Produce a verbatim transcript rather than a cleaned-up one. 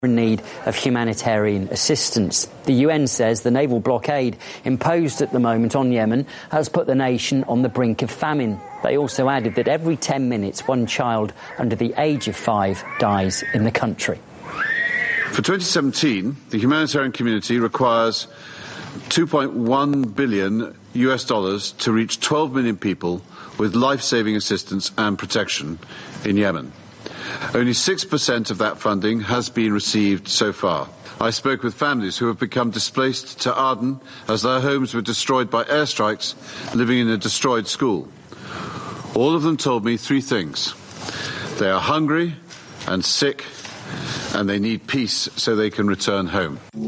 in need of humanitarian assistance. The U N says the naval blockade imposed at the moment on Yemen has put the nation on the brink of famine. They also added that every ten minutes one child under the age of five dies in the country. For twenty seventeen, the humanitarian community requires two point one billion U S dollars to reach twelve million people with life-saving assistance and protection in Yemen. Only six percent of that funding has been received so far. I spoke with families who have become displaced to Aden as their homes were destroyed by airstrikes, living in a destroyed school. All of them told me three things. They are hungry and sick, and they need peace so they can return home.